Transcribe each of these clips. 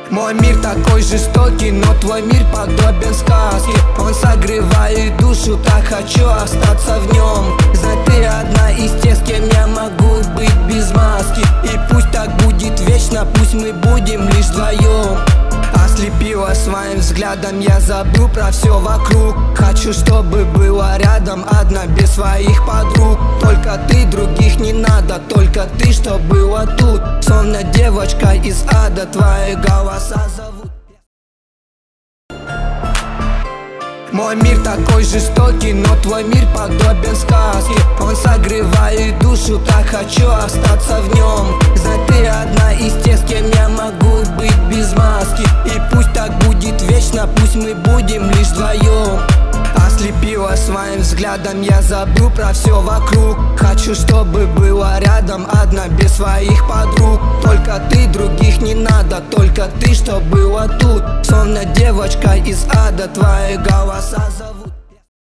Мой мир такой жестокий, но твой мир подобен сказке. Он согревает душу, так хочу остаться в нем. Знать, ты одна из тех, с кем я могу быть без маски. И пусть так будет вечно, пусть мы будем лишь вдвоем. Ослепила своим взглядом, я забыл про все вокруг. Хочу, чтобы была рядом, одна без своих подруг. Только ты, других не надо, только ты, что была тут. Словно девочка из ада, твои голоса зовут. Мой мир такой жестокий, но твой мир подобен сказке. Он согревает душу, так хочу остаться в нем. Знать, ты одна из тех, с кем я могу быть без маски. И пусть так будет вечно, пусть мы будем лишь вдвоем. Ослепила своим взглядом, я забыл про все вокруг. Хочу, чтобы была рядом, одна без своих подруг. Только ты, других не надо, только ты, что была тут. Словно девочка из ада, твои голоса зовут.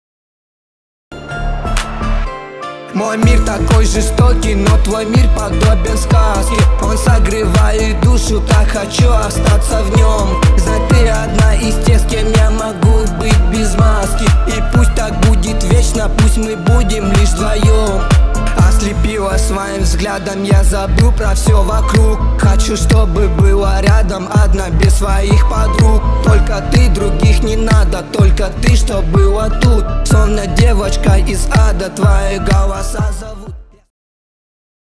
Мой мир такой жестокий, но твой мир подобен сказке. Он согревает душу, так хочу остаться в нем. Знать, ты одна из тех, с кем я могу быть без маски. И пусть так будет вечно, пусть мы будем лишь вдвоем. Ослепила своим взглядом, я забыл про все вокруг. Хочу, чтобы была рядом, одна без своих подруг. Только ты, других не надо, только ты, что была тут. Словно девочка из ада, твои голоса зовут.